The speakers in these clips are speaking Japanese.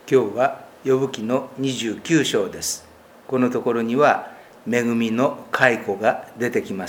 今日はヨブ記の29章です。このところには恵みの回顧が出てきます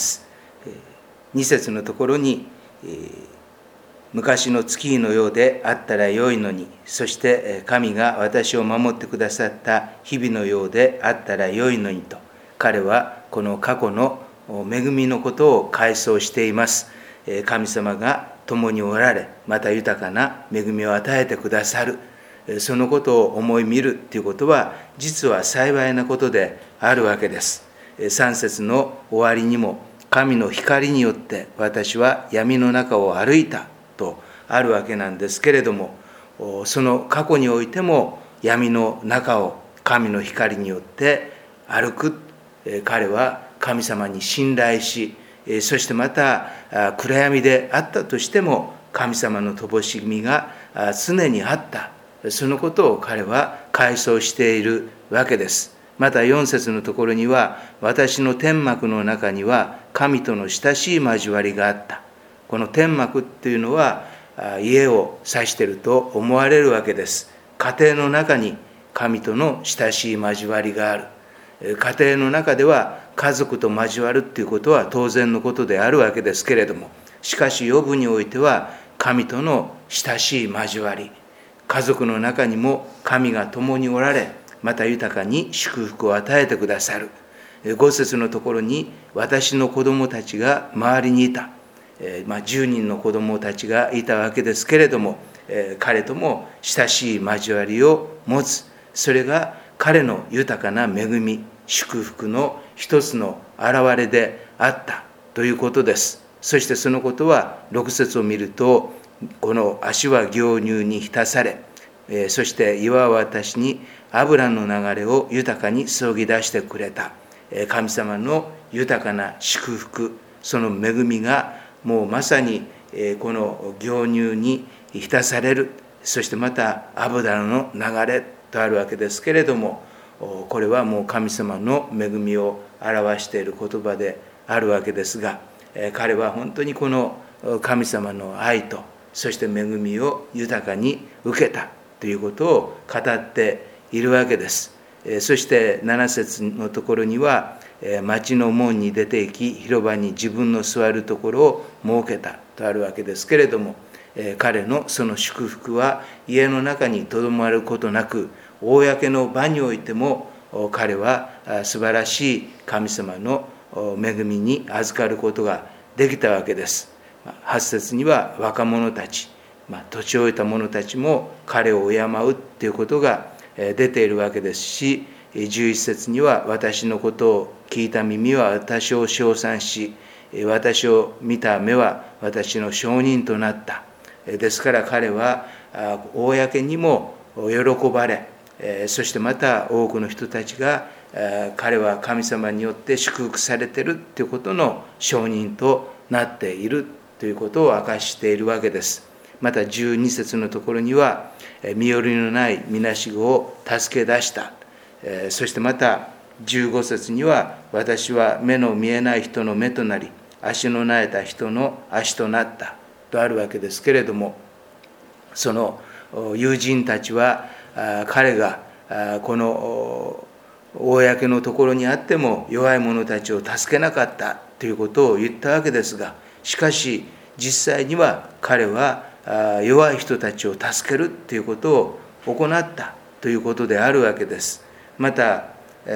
。2節のところに、昔の月日のようであったらよいのに、そして神が私を守ってくださった日々のようであったらよいのにと、彼はこの過去の恵みのことを回想しています。神様が共におられ、また豊かな恵みを与えてくださる。そのことを思い見るということは、実は幸いなことであるわけです。3節の終わりにも、神の光によって私は闇の中を歩いたとあるわけなんですけれども、その過去においても闇の中を神の光によって歩く。彼は神様に信頼し、そしてまた暗闇であったとしても神様の乏しみが常にあった。そのことを彼は回想しているわけです。また4節のところには、私の天幕の中には神との親しい交わりがあった。この天幕っていうのは家を指していると思われるわけです。家庭の中に神との親しい交わりがある。家庭の中では家族と交わるっていうことは当然のことであるわけですけれども、しかしヨブにおいては神との親しい交わり、家族の中にも神が共におられ、また豊かに祝福を与えてくださる。5節のところに、私の子供たちが周りにいた。10人の子供たちがいたわけですけれども、彼とも親しい交わりを持つ。それが彼の豊かな恵み、祝福の一つの現れであったということです。そしてそのことは6節を見ると、この足は牛乳に浸され、そして岩は私に油の流れを豊かに注ぎ出してくれた。神様の豊かな祝福、その恵みがもうまさにこの牛乳に浸される。そしてまた油の流れとあるわけですけれども、これはもう神様の恵みを表している言葉であるわけですが、彼は本当にこの神様の愛と、そして恵みを豊かに受けたということを語っているわけです。そして7節のところには、町の門に出て行き、広場に自分の座るところを設けたとあるわけですけれども、彼のその祝福は家の中にとどまることなく、公の場においても彼は素晴らしい神様の恵みに預かることができたわけです。8節には若者たち、年老いた者たちも彼を敬うということが出ているわけですし、11節には私のことを聞いた耳は私を称賛し、私を見た目は私の証人となった。ですから彼は公にも喜ばれ、そしてまた多くの人たちが彼は神様によって祝福されているということの証人となっているということを明かしているわけです。また12節のところには、身寄りのないみなしごを助け出した。そしてまた15節には、私は目の見えない人の目となり、足のなえた人の足となったとあるわけですけれども、その友人たちは彼がこの公のところにあっても弱い者たちを助けなかったということを言ったわけですが、しかし実際には彼は弱い人たちを助けるということを行ったということであるわけです。また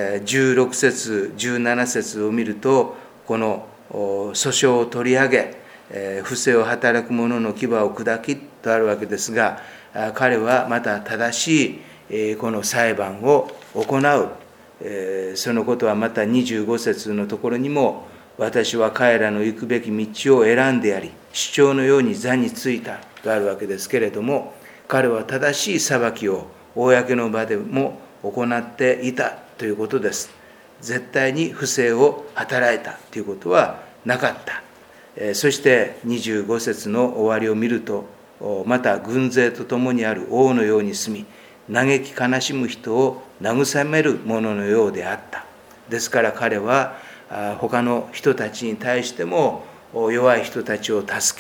16節17節を見ると、この訴訟を取り上げ、不正を働く者の牙を砕きとあるわけですが、彼はまた正しいこの裁判を行う。そのことはまた25節のところにも、私は彼らの行くべき道を選んでやり、主張のように座についたとあるわけですけれども、彼は正しい裁きを公の場でも行っていたということです。絶対に不正を働いたということはなかった。そして25節の終わりを見ると、また軍勢と共にある王のように住み、嘆き悲しむ人を慰める者のようであった。ですから彼は他の人たちに対しても弱い人たちを助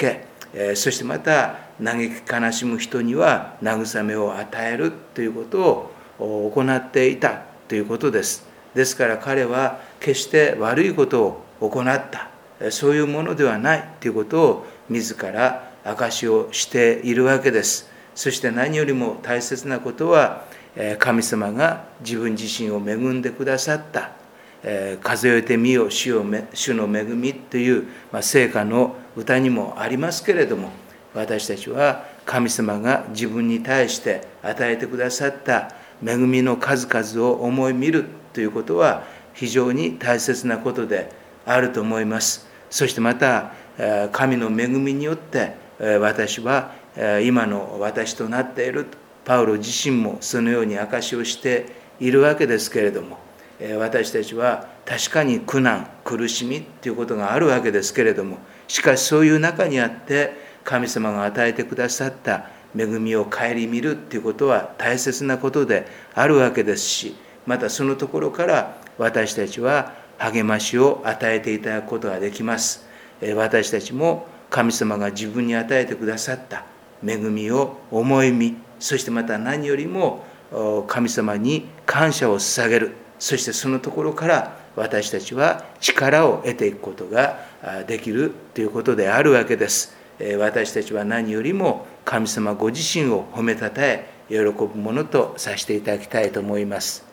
そしてまた嘆き悲しむ人には慰めを与えるということを行っていたということです。ですから彼は決して悪いことを行ったそういうものではないということを自ら証しをしているわけです。そして何よりも大切なことは神様が自分自身を恵んでくださった数えてみよ主の恵みという聖歌の歌にもありますけれども、私たちは神様が自分に対して与えてくださった恵みの数々を思い見るということは非常に大切なことであると思います。そしてまた神の恵みによって私は今の私となっている。パウロ自身もそのように証しをしているわけですけれども、私たちは確かに苦難苦しみということがあるわけですけれども、しかしそういう中にあって神様が与えてくださった恵みを顧みるということは大切なことであるわけですし、またそのところから私たちは励ましを与えていただくことができます。私たちも神様が自分に与えてくださった恵みを思い見、そしてまた何よりも神様に感謝を捧げる、そしてそのところから私たちは力を得ていくことができるということであるわけです。私たちは何よりも神様ご自身を褒めたたえ喜ぶものとさせていただきたいと思います。